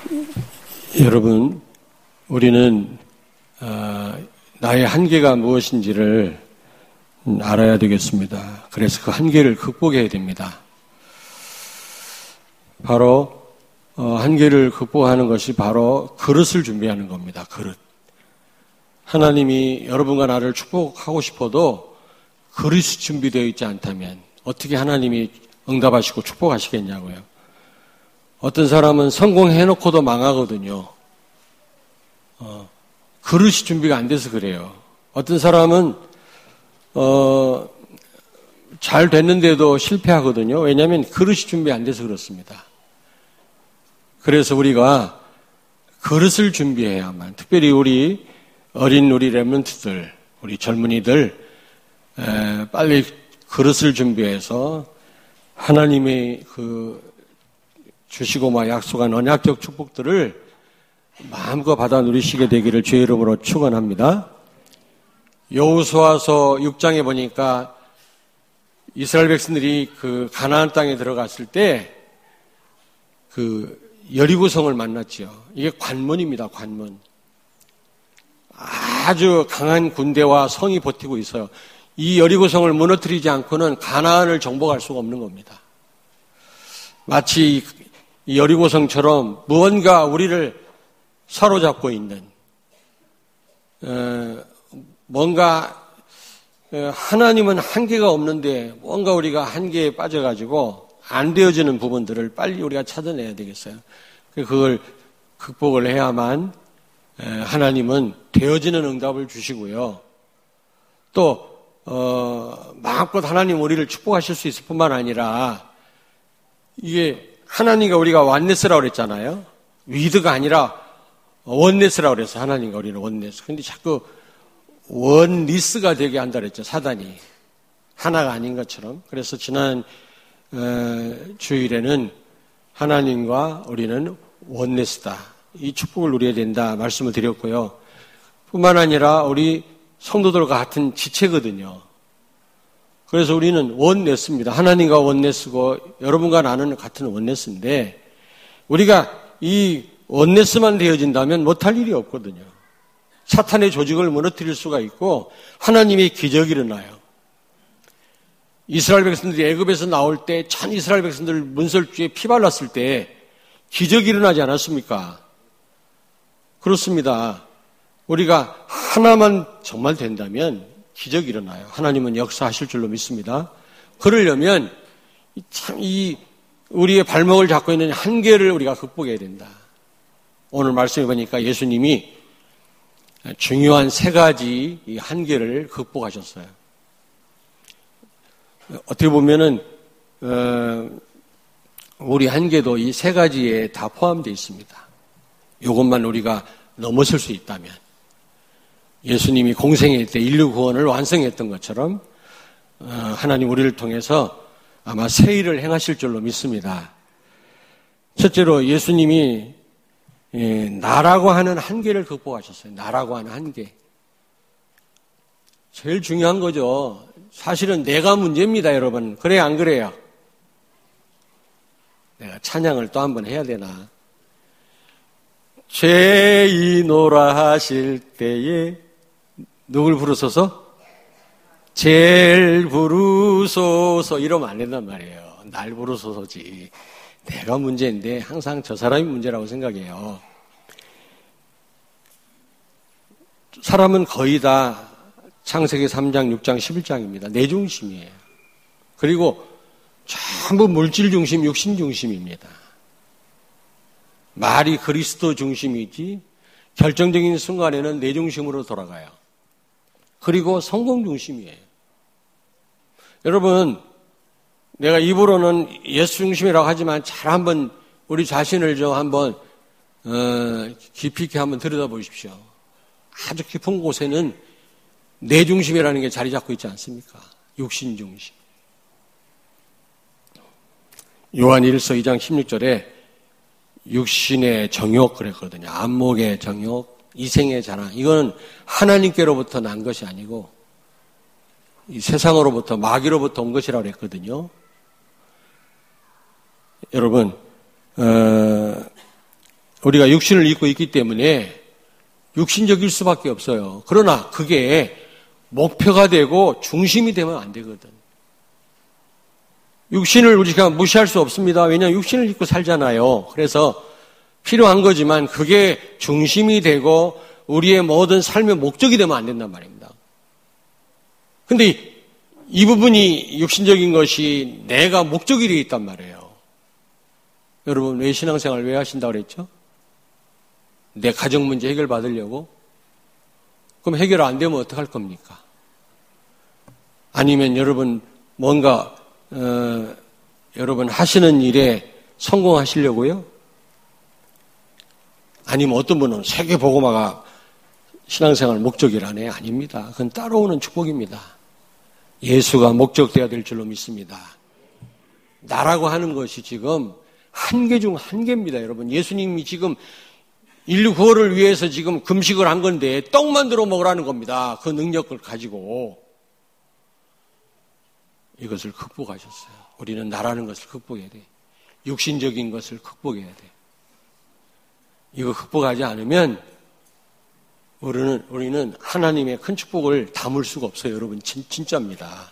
여러분, 우리는 나의 한계가 무엇인지를 알아야 되겠습니다. 그래서 그 한계를 극복해야 됩니다. 바로 한계를 극복하는 것이 바로 그릇을 준비하는 겁니다. 그릇. 하나님이 여러분과 나를 축복하고 싶어도 그릇이 준비되어 있지 않다면 어떻게 하나님이 응답하시고 축복하시겠냐고요. 어떤 사람은 성공해놓고도 망하거든요. 그릇이 준비가 안 돼서 그래요. 어떤 사람은 잘 됐는데도 실패하거든요. 왜냐하면 그릇이 준비 안 돼서 그렇습니다. 그래서 우리가 그릇을 준비해야만, 특별히 우리 어린 우리 렘넌트들, 우리 젊은이들 빨리 그릇을 준비해서 하나님의 주시고 약속한 언약적 축복들을 마음껏 받아 누리시게 되기를 주의 이름으로 축원합니다. 여호수아서 6장에 보니까 이스라엘 백성들이 그 가나안 땅에 들어갔을 때 그 여리고성을 만났지요. 이게 관문입니다. 관문. 아주 강한 군대와 성이 버티고 있어요. 이 여리고성을 무너뜨리지 않고는 가나안을 정복할 수가 없는 겁니다. 마치 이 여리고성처럼 무언가 우리를 사로잡고 있는 뭔가 하나님은 한계가 없는데 뭔가 우리가 한계에 빠져가지고 안 되어지는 부분들을 빨리 우리가 찾아내야 되겠어요. 그걸 극복을 해야만 하나님은 되어지는 응답을 주시고요. 또 마음껏 하나님 우리를 축복하실 수 있을 뿐만 아니라 이게 하나님과 우리가 원네스라고 그랬잖아요. 위드가 아니라 원네스라고 그래서 하나님과 우리는 원네스. 근데 자꾸 원리스가 되게 한다 그랬죠. 사단이. 하나가 아닌 것처럼. 그래서 지난 주일에는 하나님과 우리는 원네스다. 이 축복을 누려야 된다 말씀을 드렸고요. 뿐만 아니라 우리 성도들과 같은 지체거든요. 그래서 우리는 원네스입니다. 하나님과 원네스고 여러분과 나는 같은 원네스인데 우리가 이 원네스만 되어진다면 못할 일이 없거든요. 사탄의 조직을 무너뜨릴 수가 있고 하나님의 기적이 일어나요. 이스라엘 백성들이 애굽에서 나올 때 전 이스라엘 백성들 문설주에 피 발랐을 때 기적이 일어나지 않았습니까? 그렇습니다. 우리가 하나만 정말 된다면 기적이 일어나요. 하나님은 역사하실 줄로 믿습니다. 그러려면 참 우리의 발목을 잡고 있는 한계를 우리가 극복해야 된다. 오늘 말씀해 보니까 예수님이 중요한 3가지 이 한계를 극복하셨어요. 어떻게 보면은 우리 한계도 이 3가지에 다 포함되어 있습니다. 이것만 우리가 넘어설 수 있다면 예수님이 공생애 때 인류 구원을 완성했던 것처럼 하나님 우리를 통해서 아마 새 일을 행하실 줄로 믿습니다. 첫째로 예수님이 나라고 하는 한계를 극복하셨어요. 나라고 하는 한계. 제일 중요한 거죠. 사실은 내가 문제입니다, 여러분. 그래요, 안 그래요? 내가 찬양을 또 한 번 해야 되나? 죄이노라 하실 때에 누굴 부르소서? 제일 부르소서 이러면 안 된단 말이에요. 날 부르소서지. 내가 문제인데 항상 저 사람이 문제라고 생각해요. 사람은 거의 다 창세기 3장, 6장, 11장입니다. 내 중심이에요. 그리고 전부 물질 중심, 육신 중심입니다. 말이 그리스도 중심이지 결정적인 순간에는 내 중심으로 돌아가요. 그리고 성공 중심이에요. 여러분, 내가 입으로는 예수 중심이라고 하지만 잘 한번 우리 자신을 좀 한번 깊이 있게 한번 들여다보십시오. 아주 깊은 곳에는 내 중심이라는 게 자리 잡고 있지 않습니까? 육신 중심. 요한 1서 2장 16절에 육신의 정욕 그랬거든요. 안목의 정욕, 이생의 자랑. 이거는 하나님께로부터 난 것이 아니고 이 세상으로부터 마귀로부터 온 것이라고 그랬거든요. 여러분, 우리가 육신을 입고 있기 때문에 육신적일 수밖에 없어요. 그러나 그게 목표가 되고 중심이 되면 안 되거든. 육신을 우리가 무시할 수 없습니다. 왜냐하면 육신을 입고 살잖아요. 그래서 필요한 거지만 그게 중심이 되고 우리의 모든 삶의 목적이 되면 안 된단 말입니다. 근데 이 부분이 육신적인 것이 내가 목적이 되어 있단 말이에요. 여러분 왜 신앙생활 왜 하신다고 그랬죠? 내 가정 문제 해결 받으려고? 그럼 해결 안 되면 어떡할 겁니까? 아니면 여러분 뭔가 여러분 하시는 일에 성공하시려고요? 아니면 어떤 분은 세계복음화가 신앙생활 목적이라네? 아닙니다. 그건 따라오는 축복입니다. 예수가 목적되어야 될 줄로 믿습니다. 나라고 하는 것이 지금 한계 중 한계입니다. 여러분 예수님이 지금 인류 구원을 위해서 지금 금식을 한 건데 떡 만들어 먹으라는 겁니다. 그 능력을 가지고 이것을 극복하셨어요. 우리는 나라는 것을 극복해야 돼. 육신적인 것을 극복해야 돼. 이거 극복하지 않으면 우리는 하나님의 큰 축복을 담을 수가 없어요. 여러분 진짜입니다.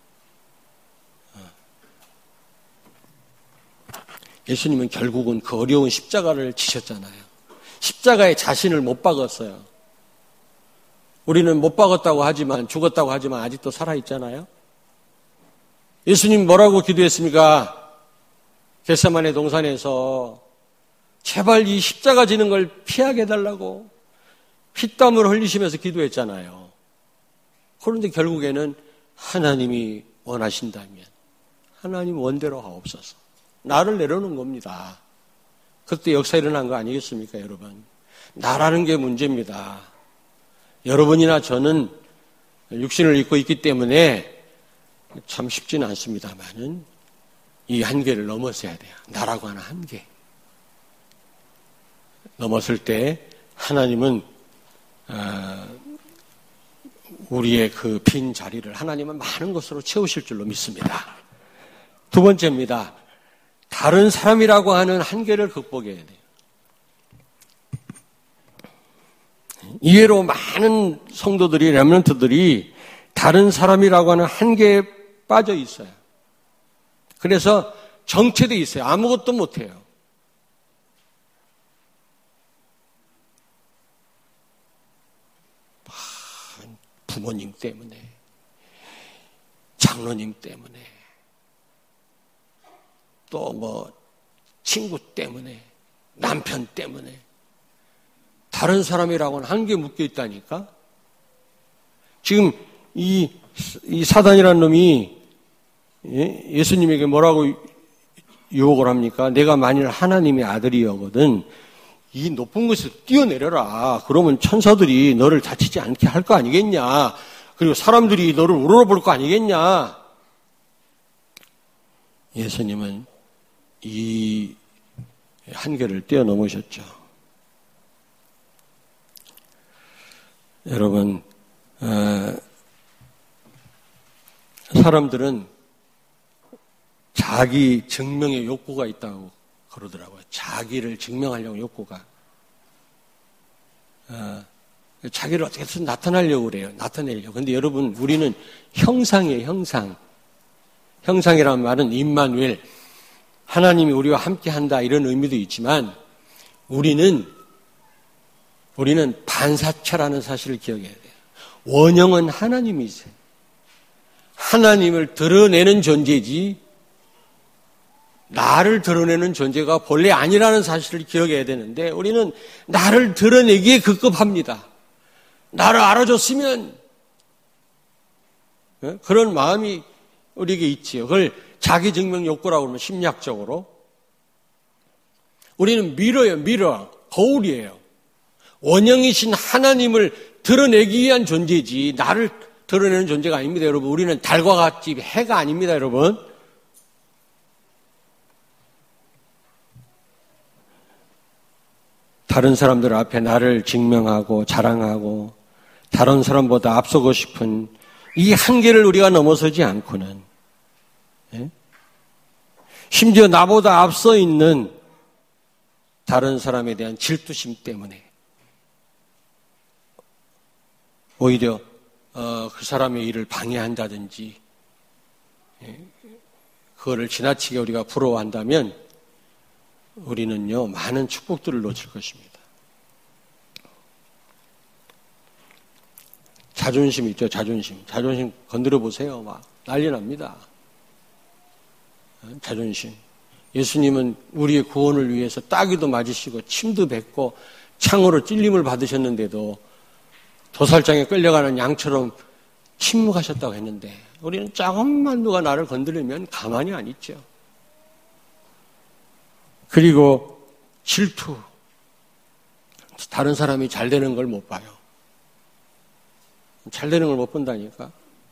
예수님은 결국은 그 어려운 십자가를 지셨잖아요. 십자가에 자신을 못 박았어요. 우리는 못 박았다고 하지만 죽었다고 하지만 아직도 살아있잖아요. 예수님 뭐라고 기도했습니까? 겟세마네 동산에서 제발 이 십자가 지는 걸 피하게 해달라고 피땀을 흘리시면서 기도했잖아요. 그런데 결국에는 하나님이 원하신다면 하나님 원대로 하옵소서. 나를 내려놓은 겁니다. 그때 역사 일어난 거 아니겠습니까, 여러분? 나라는 게 문제입니다. 여러분이나 저는 육신을 입고 있기 때문에 참 쉽지는 않습니다만은 이 한계를 넘어서야 돼요. 나라고 하는 한계. 넘었을 때 하나님은 우리의 그 빈 자리를 하나님은 많은 것으로 채우실 줄로 믿습니다. 두 번째입니다. 다른 사람이라고 하는 한계를 극복해야 돼요. 이해로 많은 성도들이, 렘넌트들이 다른 사람이라고 하는 한계에 빠져 있어요. 그래서 정체되어 있어요. 아무것도 못해요. 부모님 때문에, 장로님 때문에, 또 친구 때문에, 남편 때문에 다른 사람이라고는 한계 묶여 있다니까. 지금 이 사단이라는 놈이 예수님에게 뭐라고 유혹을 합니까? 내가 만일 하나님의 아들이거든 이 높은 곳에서 뛰어내려라. 그러면 천사들이 너를 다치지 않게 할 거 아니겠냐. 그리고 사람들이 너를 우러러볼 거 아니겠냐. 예수님은 이 한계를 뛰어넘으셨죠. 여러분, 사람들은 자기 증명의 욕구가 있다고 그러더라고요. 자기를 증명하려고 욕구가. 자기를 어떻게든 나타내려고 그래요. 나타내려고. 근데 여러분, 우리는 형상이에요, 형상. 형상이라는 말은 임마누엘, 하나님이 우리와 함께 한다 이런 의미도 있지만 우리는 반사체라는 사실을 기억해야 돼요. 원형은 하나님이세요. 하나님을 드러내는 존재지 나를 드러내는 존재가 본래 아니라는 사실을 기억해야 되는데 우리는 나를 드러내기에 급급합니다. 나를 알아줬으면 그런 마음이 우리에게 있지요. 그걸 자기 증명 욕구라고 그러면 심리학적으로 우리는 미러, 거울이에요. 원형이신 하나님을 드러내기 위한 존재지 나를 드러내는 존재가 아닙니다, 여러분. 우리는 달과 같이 해가 아닙니다, 여러분. 다른 사람들 앞에 나를 증명하고 자랑하고 다른 사람보다 앞서고 싶은 이 한계를 우리가 넘어서지 않고는 심지어 나보다 앞서 있는 다른 사람에 대한 질투심 때문에 오히려 그 사람의 일을 방해한다든지 그거를 지나치게 우리가 부러워한다면 우리는요 많은 축복들을 놓칠 것입니다. 자존심 있죠. 자존심 건드려 보세요. 막 난리 납니다. 자존심. 예수님은 우리의 구원을 위해서 따귀도 맞으시고 침도 뱉고 창으로 찔림을 받으셨는데도 도살장에 끌려가는 양처럼 침묵하셨다고 했는데 우리는 조금만 누가 나를 건드리면 가만히 안 있죠. 그리고 질투. 다른 사람이 잘 되는 걸 못 봐요. 잘 되는 걸 못 본다니까.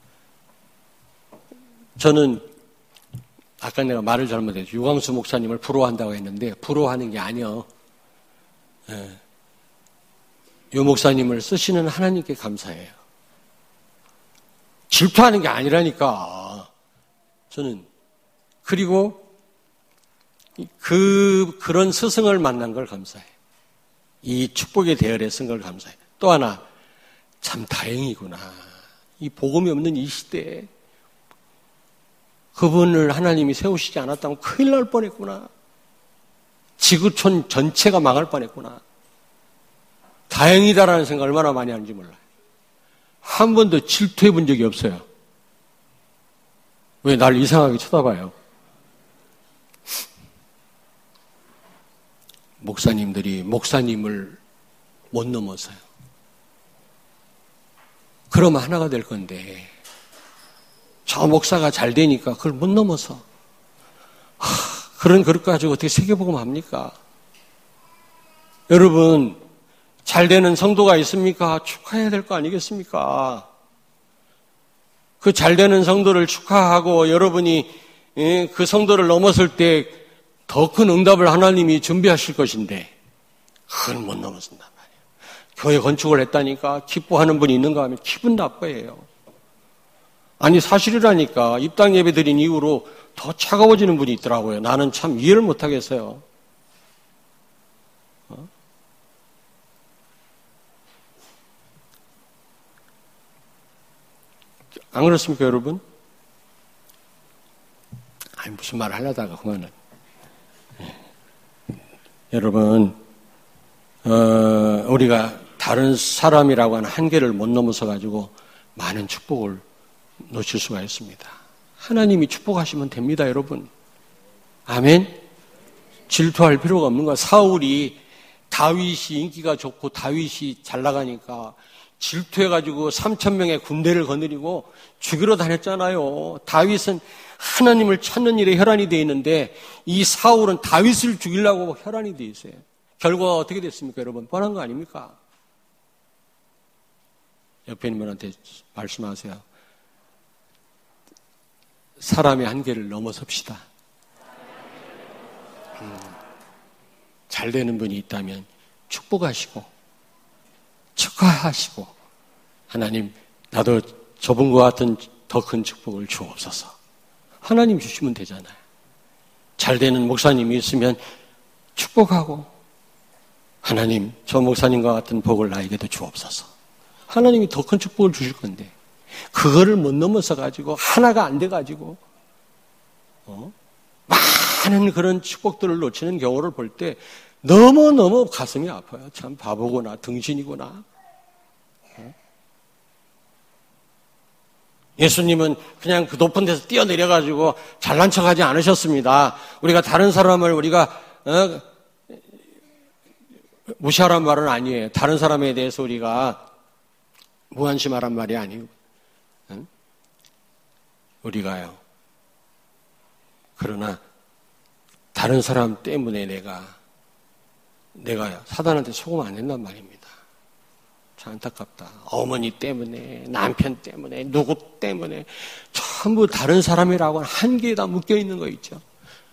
저는 아까 내가 말을 잘못했죠. 유광수 목사님을 부러워한다고 했는데 부러워하는 게 아니요. 유 목사님을 쓰시는 하나님께 감사해요. 질투하는 게 아니라니까. 저는 그리고 그런 스승을 만난 걸 감사해요. 이 축복의 대열에 쓴 걸 감사해요. 또 하나 참 다행이구나. 이 복음이 없는 이 시대에 그분을 하나님이 세우시지 않았다면 큰일 날 뻔했구나. 지구촌 전체가 망할 뻔했구나. 다행이다라는 생각 얼마나 많이 하는지 몰라요. 한 번도 질투해 본 적이 없어요. 왜 날 이상하게 쳐다봐요? 목사님들이 목사님을 못 넘어서요. 그러면 하나가 될 건데 저 목사가 잘 되니까 그걸 못 넘어서 그런 그릇 가지고 어떻게 세계복음 합니까? 여러분 잘 되는 성도가 있습니까? 축하해야 될 거 아니겠습니까? 그 잘 되는 성도를 축하하고 여러분이 그 성도를 넘었을 때 더 큰 응답을 하나님이 준비하실 것인데 그걸 못 넘어선단 말이에요. 교회 건축을 했다니까 기뻐하는 분이 있는가 하면 기분 나빠해요. 아니 사실이라니까 입당 예배 드린 이후로 더 차가워지는 분이 있더라고요. 나는 참 이해를 못하겠어요. 안 그렇습니까 여러분? 아니 무슨 말 하려다가 그만은. 여러분 우리가 다른 사람이라고 하는 한계를 못 넘어서 가지고 많은 축복을 놓칠 수가 있습니다. 하나님이 축복하시면 됩니다, 여러분. 아멘. 질투할 필요가 없는 거야. 사울이 다윗이 인기가 좋고 다윗이 잘 나가니까 질투해가지고 3,000명의 군대를 거느리고 죽이러 다녔잖아요. 다윗은 하나님을 찾는 일에 혈안이 되어 있는데 이 사울은 다윗을 죽이려고 혈안이 되어 있어요. 결과가 어떻게 됐습니까, 여러분? 뻔한 거 아닙니까? 옆에 있는 분한테 말씀하세요. 사람의 한계를 넘어섭시다. 잘 되는 분이 있다면 축복하시고 축하하시고 하나님 나도 저분과 같은 더 큰 축복을 주옵소서. 하나님 주시면 되잖아요. 잘 되는 목사님이 있으면 축복하고 하나님 저 목사님과 같은 복을 나에게도 주옵소서. 하나님이 더 큰 축복을 주실 건데 그거를 못 넘어서 가지고 하나가 안 돼 가지고 많은 그런 축복들을 놓치는 경우를 볼 때 너무너무 가슴이 아파요. 참 바보구나 등신이구나. 예수님은 그냥 그 높은 데서 뛰어내려 가지고 잘난 척하지 않으셨습니다. 우리가 다른 사람을 우리가 무시하란 말은 아니에요. 다른 사람에 대해서 우리가 무관심하란 말이 아니고 우리가요. 그러나 다른 사람 때문에 내가 사단한테 속으면 안 된단 말입니다. 참 안타깝다. 어머니 때문에, 남편 때문에, 누구 때문에 전부 다른 사람이라고 하는 한계에 다 묶여 있는 거 있죠.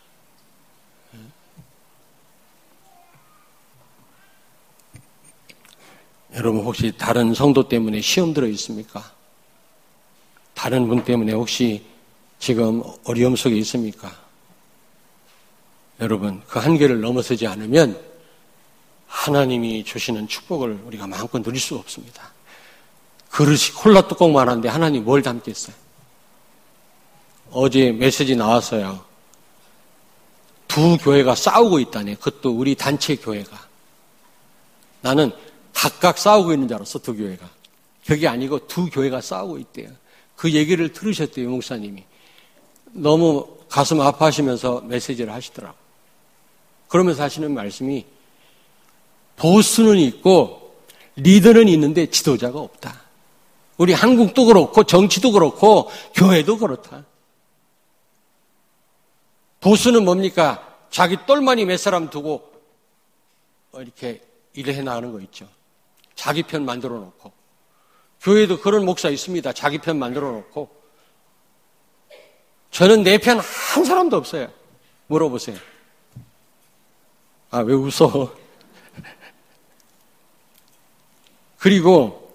여러분 혹시 다른 성도 때문에 시험 들어 있습니까? 다른 분 때문에 혹시 지금 어려움 속에 있습니까? 여러분 그 한계를 넘어서지 않으면 하나님이 주시는 축복을 우리가 마음껏 누릴 수가 없습니다. 그릇이 콜라 뚜껑만한데 하나님 뭘 담겠어요? 어제 메시지 나왔어요. 두 교회가 싸우고 있다네. 그것도 우리 단체 교회가. 나는 각각 싸우고 있는 줄 알았어, 두 교회가. 그게 아니고 두 교회가 싸우고 있대요. 그 얘기를 들으셨대요, 목사님이. 너무 가슴 아파하시면서 메시지를 하시더라고요. 그러면서 하시는 말씀이 보수는 있고 리더는 있는데 지도자가 없다. 우리 한국도 그렇고 정치도 그렇고 교회도 그렇다. 보수는 뭡니까? 자기 똘마니 몇 사람 두고 이렇게 일을 해나가는 거 있죠. 자기 편 만들어 놓고. 교회도 그런 목사 있습니다. 자기 편 만들어 놓고. 저는 내 편 한 사람도 없어요. 물어보세요. 아, 왜 웃어? 그리고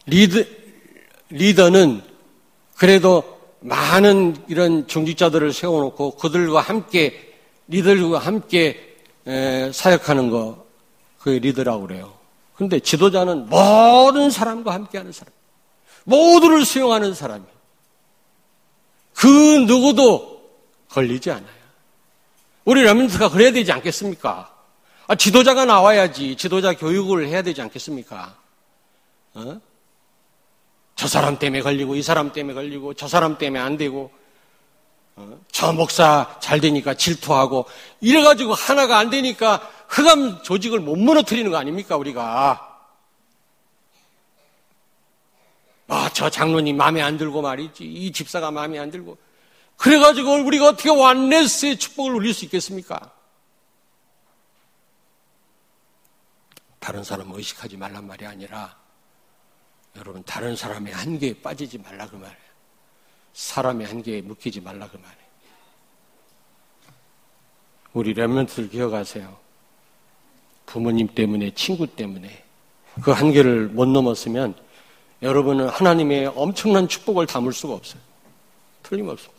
리더는 그래도 많은 이런 중직자들을 세워놓고 그들과 함께 리더들과 함께 사역하는 거 그게 리더라고 그래요. 그런데 지도자는 모든 사람과 함께하는 사람, 모두를 수용하는 사람이에요. 그 누구도 걸리지 않아요. 우리 렘넌트가 그래야 되지 않겠습니까? 지도자가 나와야지 지도자 교육을 해야 되지 않겠습니까? 저 사람 때문에 걸리고 이 사람 때문에 걸리고 저 사람 때문에 안 되고 저 목사 잘 되니까 질투하고 이래가지고 하나가 안 되니까 흑암 조직을 못 무너뜨리는 거 아닙니까 우리가? 저 장로님 마음에 안 들고 말이지 이 집사가 마음에 안 들고 그래가지고 우리가 어떻게 완네스의 축복을 누릴 수 있겠습니까? 다른 사람 의식하지 말란 말이 아니라 여러분 다른 사람의 한계에 빠지지 말라 그 말이에요. 사람의 한계에 묶이지 말라 그 말이에요. 우리 렘넌트들 기억하세요. 부모님 때문에 친구 때문에 그 한계를 못 넘었으면 여러분은 하나님의 엄청난 축복을 담을 수가 없어요. 틀림없습니다.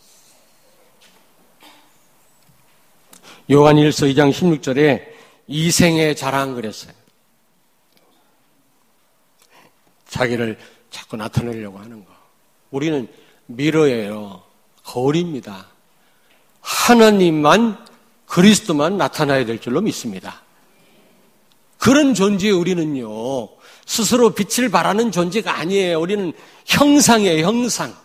요한일서 2장 16절에 이생의 자랑 그랬어요. 자기를 자꾸 나타내려고 하는 거. 우리는 미러예요. 거울입니다. 하나님만 그리스도만 나타나야 될 줄로 믿습니다. 그런 존재에 우리는요. 스스로 빛을 발하는 존재가 아니에요. 우리는 형상이에요. 형상.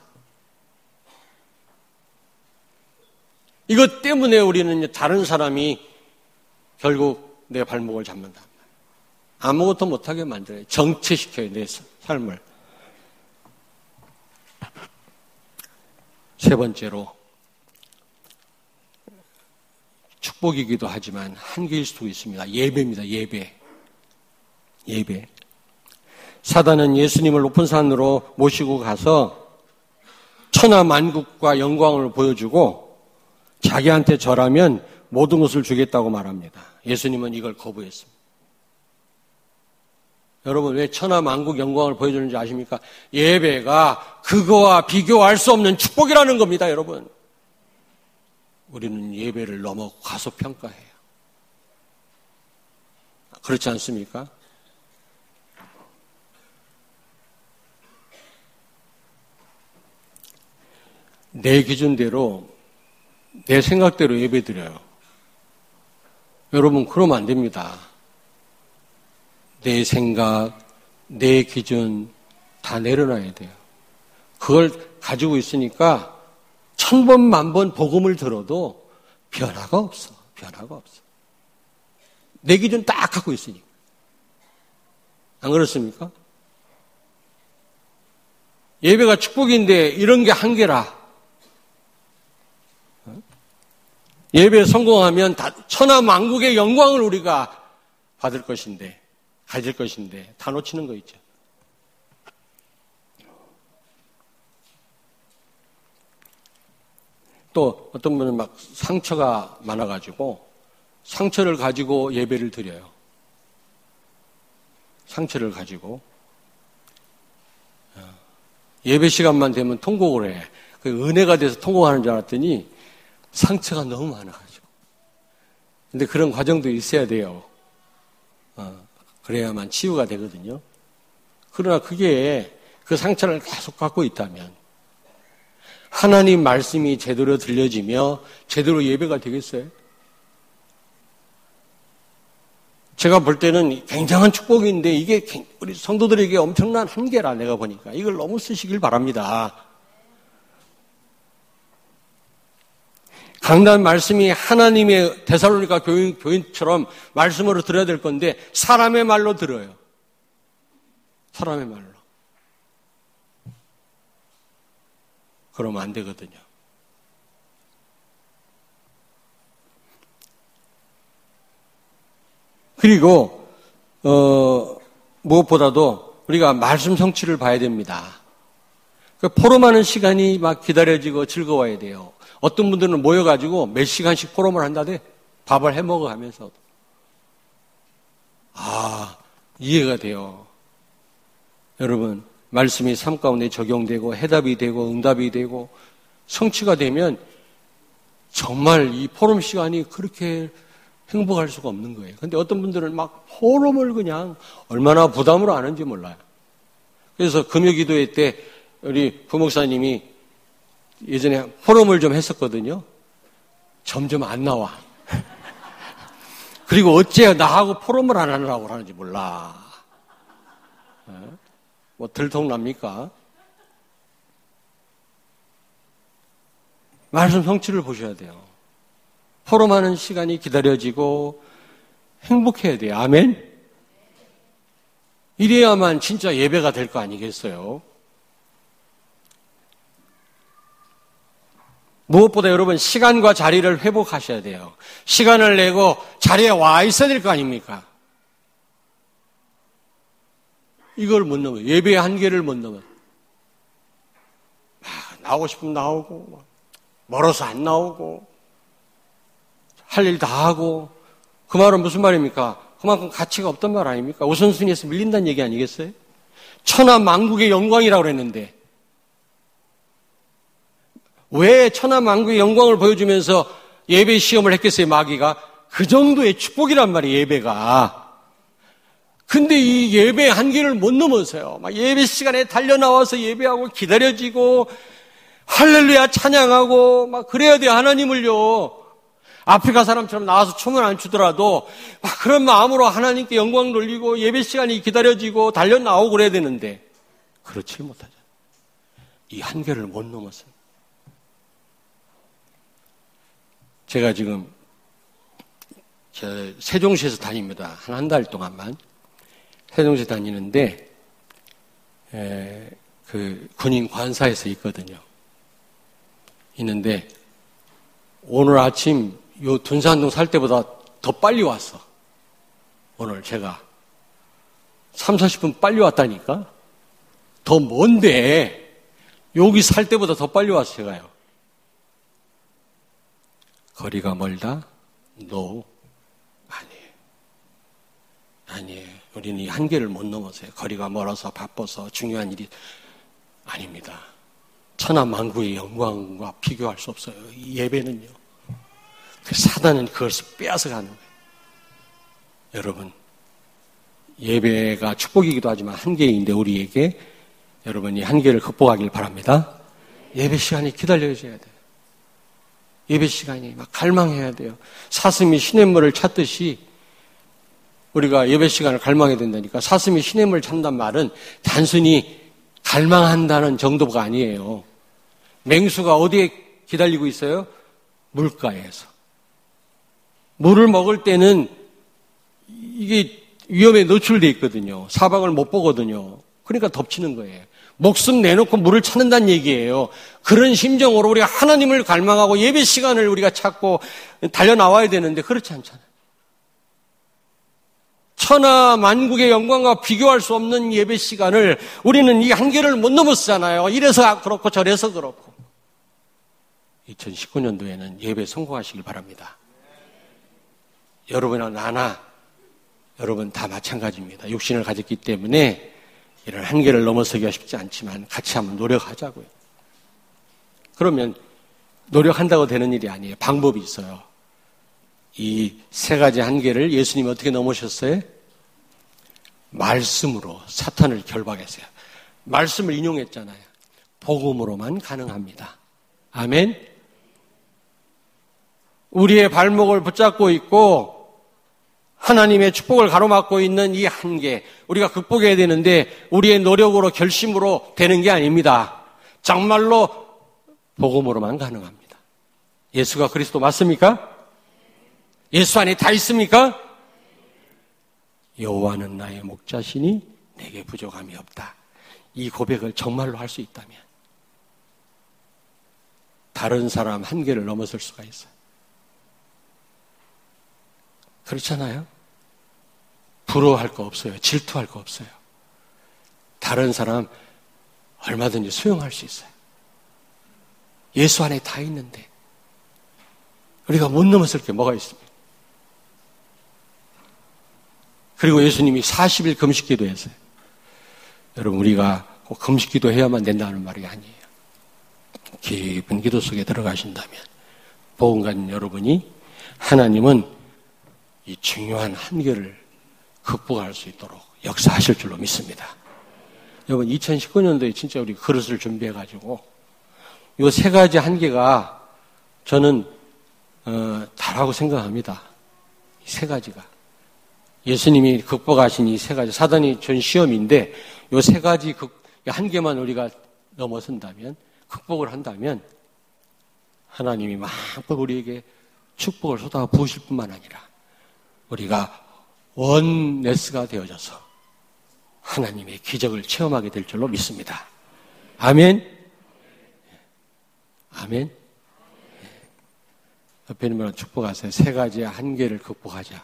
이것 때문에 우리는 다른 사람이 결국 내 발목을 잡는다. 아무것도 못하게 만들어요. 정체시켜요. 내 삶을. 세 번째로 축복이기도 하지만 한계일 수도 있습니다. 예배입니다. 예배. 사단은 예수님을 높은 산으로 모시고 가서 천하만국과 영광을 보여주고 자기한테 절하면 모든 것을 주겠다고 말합니다. 예수님은 이걸 거부했습니다. 여러분 왜 천하만국 영광을 보여주는지 아십니까? 예배가 그거와 비교할 수 없는 축복이라는 겁니다. 여러분. 우리는 예배를 너무 과소평가해요. 그렇지 않습니까? 내 기준대로 내 생각대로 예배드려요. 여러분 그러면 안 됩니다. 내 생각, 내 기준 다 내려놔야 돼요. 그걸 가지고 있으니까 1000번, 10,000번 복음을 들어도 변화가 없어. 내 기준 딱 갖고 있으니까. 안 그렇습니까? 예배가 축복인데 이런 게 한계라. 예배에 성공하면 천하만국의 영광을 우리가 받을 것인데 가질 것인데 다 놓치는 거 있죠. 또 어떤 분은 막 상처가 많아가지고 상처를 가지고 예배를 드려요. 상처를 가지고 예배 시간만 되면 통곡을 해. 그 은혜가 돼서 통곡하는 줄 알았더니 상처가 너무 많아가지고. 근데 그런 과정도 있어야 돼요. 그래야만 치유가 되거든요. 그러나 그게 그 상처를 계속 갖고 있다면 하나님 말씀이 제대로 들려지며 제대로 예배가 되겠어요? 제가 볼 때는 굉장한 축복인데 이게 우리 성도들에게 엄청난 한계라 내가 보니까 이걸 너무 쓰시길 바랍니다. 강단 말씀이 하나님의 데살로니가 교인처럼 말씀으로 들어야 될 건데 사람의 말로 들어요. 사람의 말로. 그러면 안 되거든요. 그리고 무엇보다도 우리가 말씀 성취를 봐야 됩니다. 포럼하는 시간이 막 기다려지고 즐거워야 돼요. 어떤 분들은 모여가지고 몇 시간씩 포럼을 한다대 밥을 해먹어 하면서 이해가 돼요. 여러분 말씀이 삶 가운데 적용되고 해답이 되고 응답이 되고 성취가 되면 정말 이 포럼 시간이 그렇게 행복할 수가 없는 거예요. 근데 어떤 분들은 막 포럼을 그냥 얼마나 부담으로 하는지 몰라요. 그래서 금요기도회 때 우리 부목사님이 예전에 포럼을 좀 했었거든요. 점점 안 나와. 그리고 어째 나하고 포럼을 안 하느라고 하는지 몰라. 뭐 들통납니까? 말씀 성취를 보셔야 돼요. 포럼하는 시간이 기다려지고 행복해야 돼요. 아멘? 이래야만 진짜 예배가 될 거 아니겠어요? 무엇보다 여러분 시간과 자리를 회복하셔야 돼요. 시간을 내고 자리에 와 있어야 될 거 아닙니까? 이걸 못 넘어요. 예배의 한계를 못 넘어요. 나오고 싶으면 나오고 멀어서 안 나오고 할 일 다 하고 그 말은 무슨 말입니까? 그만큼 가치가 없단 말 아닙니까? 우선순위에서 밀린다는 얘기 아니겠어요? 천하만국의 영광이라고 그랬는데 왜 천하만국의 영광을 보여주면서 예배 시험을 했겠어요, 마귀가? 그 정도의 축복이란 말이에요, 예배가. 근데 이 예배의 한계를 못 넘어서요. 막 예배 시간에 달려나와서 예배하고 기다려지고 할렐루야 찬양하고 막 그래야 돼요, 하나님을요. 아프리카 사람처럼 나와서 춤을 안 추더라도 막 그런 마음으로 하나님께 영광 돌리고 예배 시간이 기다려지고 달려나오고 그래야 되는데 그렇지 못하죠. 이 한계를 못 넘었어요. 제가 지금 세종시에서 다닙니다. 한 달 동안만 세종시 다니는데 그 군인 관사에서 있거든요. 있는데 오늘 아침 요 둔산동 살 때보다 더 빨리 왔어. 오늘 제가 3, 40분 빨리 왔다니까. 더 먼데 여기 살 때보다 더 빨리 왔어 제가요. 거리가 멀다? No. 아니에요. 우리는 이 한계를 못 넘어서요. 거리가 멀어서 바빠서 중요한 일이 아닙니다. 천하만국의 영광과 비교할 수 없어요. 이 예배는요. 그 사단은 그것을 빼앗아가는 거예요. 여러분, 예배가 축복이기도 하지만 한계인데 우리에게 여러분 이 한계를 극복하길 바랍니다. 예배 시간이 기다려져야 돼요. 예배 시간이 막 갈망해야 돼요. 사슴이 시냇물을 찾듯이 우리가 예배 시간을 갈망해야 된다니까. 사슴이 시냇물을 찾는단 말은 단순히 갈망한다는 정도가 아니에요. 맹수가 어디에 기다리고 있어요? 물가에서. 물을 먹을 때는 이게 위험에 노출되어 있거든요. 사방을 못 보거든요. 그러니까 덮치는 거예요. 목숨 내놓고 물을 찾는다는 얘기예요. 그런 심정으로 우리가 하나님을 갈망하고 예배 시간을 우리가 찾고 달려나와야 되는데 그렇지 않잖아요. 천하 만국의 영광과 비교할 수 없는 예배 시간을 우리는 이 한계를 못 넘었잖아요. 이래서 그렇고 저래서 그렇고. 2019년도에는 예배 성공하시길 바랍니다. 여러분이나 나나 여러분 다 마찬가지입니다. 육신을 가졌기 때문에 이런 한계를 넘어서기가 쉽지 않지만 같이 한번 노력하자고요. 그러면 노력한다고 되는 일이 아니에요. 방법이 있어요. 이 세 가지 한계를 예수님이 어떻게 넘으셨어요? 말씀으로 사탄을 결박했어요. 말씀을 인용했잖아요. 복음으로만 가능합니다. 아멘. 우리의 발목을 붙잡고 있고 하나님의 축복을 가로막고 있는 이 한계, 우리가 극복해야 되는데 우리의 노력으로 결심으로 되는 게 아닙니다. 정말로 복음으로만 가능합니다. 예수가 그리스도 맞습니까? 예수 안에 다 있습니까? 여호와는 나의 목자시니 내게 부족함이 없다. 이 고백을 정말로 할 수 있다면 다른 사람 한계를 넘어설 수가 있어요. 그렇잖아요? 부러워할 거 없어요. 질투할 거 없어요. 다른 사람 얼마든지 수용할 수 있어요. 예수 안에 다 있는데 우리가 못 넘어설 게 뭐가 있습니까? 그리고 예수님이 40일 금식기도 했어요. 여러분, 우리가 꼭 금식기도 해야만 된다는 말이 아니에요. 깊은 기도 속에 들어가신다면 복음 가진 여러분이 하나님은 이 중요한 한계를 극복할 수 있도록 역사하실 줄로 믿습니다. 여러분, 2019년도에 진짜 우리 그릇을 준비해가지고 이 세 가지 한계가 저는 다라고 생각합니다. 이 세 가지가 예수님이 극복하신 이 세 가지, 사단이 준 시험인데 이 세 가지 한계만 우리가 넘어선다면, 극복을 한다면 하나님이 마음껏 우리에게 축복을 쏟아 부으실 뿐만 아니라 우리가 원네스가 되어져서 하나님의 기적을 체험하게 될 줄로 믿습니다. 아멘. 아멘. 옆에 있는 분은 축복하세요. 세 가지의 한계를 극복하자.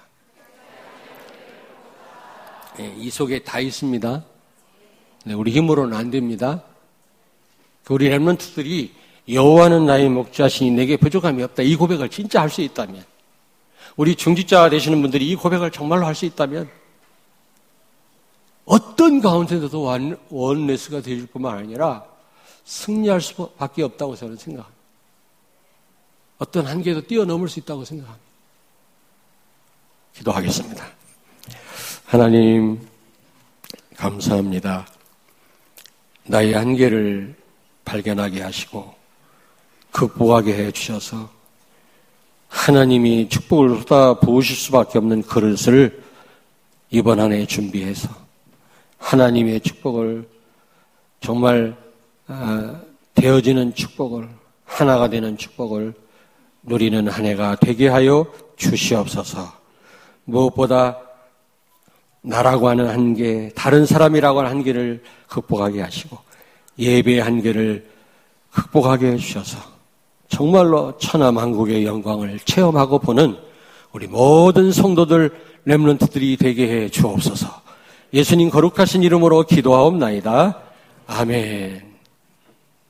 이 속에 다 있습니다. 우리 힘으로는 안 됩니다. 우리 렘넌트들이 여호와는 나의 목자시니 내게 부족함이 없다. 이 고백을 진짜 할 수 있다면, 우리 중직자 되시는 분들이 이 고백을 정말로 할 수 있다면 어떤 가운데서도 원네스가 되실 뿐만 아니라 승리할 수밖에 없다고 저는 생각합니다. 어떤 한계도 뛰어넘을 수 있다고 생각합니다. 기도하겠습니다. 하나님, 감사합니다. 나의 한계를 발견하게 하시고 극복하게 해 주셔서 하나님이 축복을 쏟아 부으실 수밖에 없는 그릇을 이번 한 해 준비해서 하나님의 축복을 정말 되어지는 축복을, 하나가 되는 축복을 누리는 한 해가 되게 하여 주시옵소서. 무엇보다 나라고 하는 한계, 다른 사람이라고 하는 한계를 극복하게 하시고 예배의 한계를 극복하게 해주셔서 정말로 천하만국의 영광을 체험하고 보는 우리 모든 성도들, 렘넌트들이 되게 해 주옵소서. 예수님 거룩하신 이름으로 기도하옵나이다. 아멘.